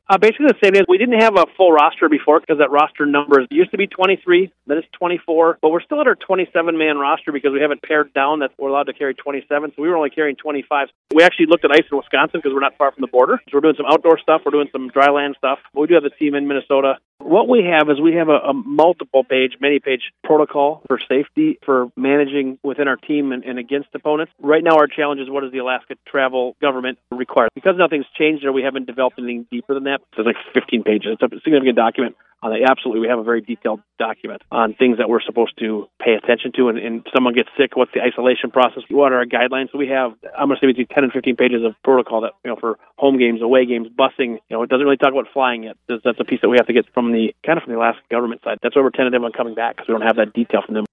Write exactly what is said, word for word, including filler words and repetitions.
Uh, basically the same as we didn't have a full roster before because that roster number used to be twenty-three, then it's twenty-four, but we're still at our twenty-seven man roster because we haven't pared down that we're allowed to carry twenty-seven, so we were only carrying twenty-five. We actually looked at ice in Wisconsin because we're not far from the border, so we're doing some outdoor stuff, we're doing some dry land stuff, but we do have a team in Minnesota. What we have is we have a, a multiple-page, many-page protocol for safety, for managing within our team and, and against opponents. Right now our challenge is what does the Alaska travel government require? Because nothing's changed there, we haven't developed anything deeper than that. So it's like fifteen pages. It's a significant document. On the, absolutely, we have a very detailed document on things that we're supposed to pay attention to. And, and if someone gets sick, what's the isolation process? What are our guidelines? So we have, I'm going to say between ten and fifteen pages of protocol that, you know, for home games, away games, busing. You know, it doesn't really talk about flying yet. That's a piece that we have to get from the, kind of from the Alaska government side. That's why we're tentative on coming back because we don't have that detail from them.